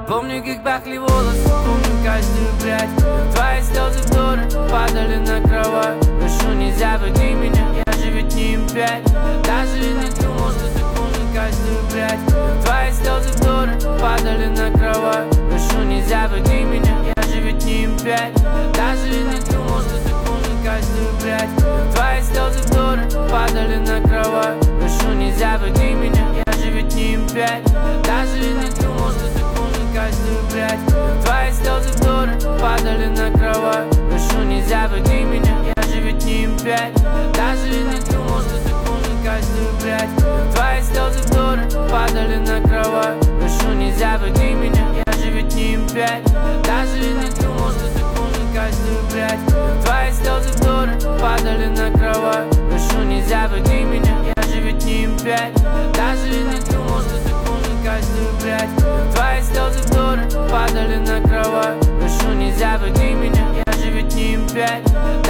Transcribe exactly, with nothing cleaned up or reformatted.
Помню, как пахли волосы, помню каждую прядь. Твои слезы вдоры падали на кровать. Прошу, нельзя выгни меня, я же ведь не эм пять. Даже не думал, что ты помнишь каждую прядь. Твои слезы вдоры падали на кровать. Прошу, нельзя выгни меня, я же ведь не эм пять. Даже не думал, что ты помнишь каждую прядь. Твои слезы вдоры падали на кровать. Прошу, нельзя выгни меня, я же ведь не эм пять. Даже не думал, что ты помнишь каждую прядь. Твои слезы вдоры падали на кровать. Прошу, нельзя выгни меня, я же ведь не эм пять. Даже не думал, что ты помнишь каждую прядь. Твои слезы вдоры падали на кровать. Прошу, нельзя выгни меня, я же ведь не эм пять. Даже не думал, что ты помнишь каждую прядь. Твои слезы вдоры падали на кровать. Прошу, нельзя выгни меня, я же ведь не эм пять. Даже не думал, что ты помнишь каждую прядь. Твои слезы вдоры падали на кровать. Прошу, нельзя выгни меня, я же ведь не эм пять.